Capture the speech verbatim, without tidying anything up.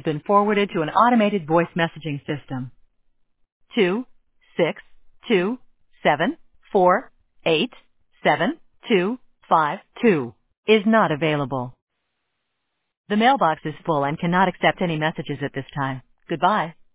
been forwarded to an automated voice messaging system. Two six two seven four eight seven two five two is not available. The mailbox is full and cannot accept any messages at this time. Goodbye.